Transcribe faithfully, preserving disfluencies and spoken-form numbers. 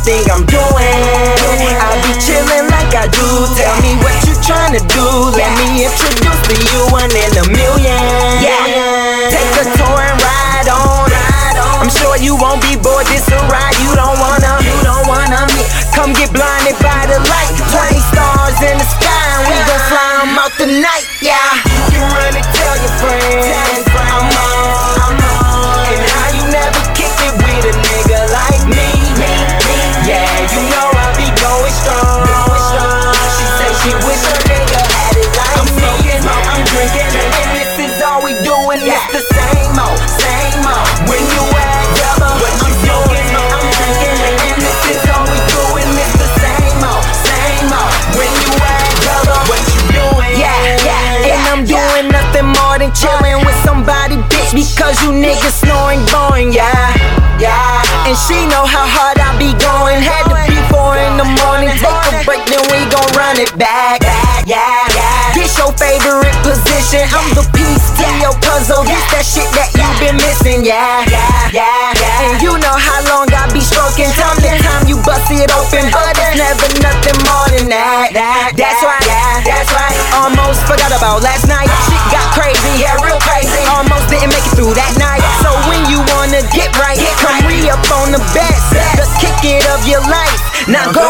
think I'm doing? I be chillin' like I do. Tell me what you tryna do. Let me introduce to you one in a million. Yeah, take a tour and ride on. I'm sure you won't be bored. This a ride you don't wanna. You don't wanna meet. Come get blinded by the light. Twenty stars in the sky, and we gon' fly 'em out the night. Yeah, you can run and tell your friends I'm on, I'm on. And how you never kick it with a nigga like me? Yeah, you know I be going strong. She say she wish her nigga had it like I'm me. Smoking, I'm drinking, and this is all we doing. It's the same old, same old. When you act rubber, what you doing? I'm drinking, and this is all we doing. It's the same old, same old. When you act rubber, what you doing? Yeah, yeah, and I'm doing nothing more than chilling with somebody, bitch, because you niggas snoring, going, yeah, yeah. And she know how hard I be going. Had to be four in the morning. Take a break, then we gon' run it back. Yeah, yeah. This your favorite position. I'm the piece to your puzzle. This that shit that you been missing. Yeah, yeah, yeah. And you know how long I be stroking. Time to time you bust it open, but it's never nothing more than that. That's right, that's right. Almost forgot about last night. Shit got crazy, yeah, real crazy. Almost didn't make it through that night. So when you wanna get right, come re up on the best, the kick it of your life. Now go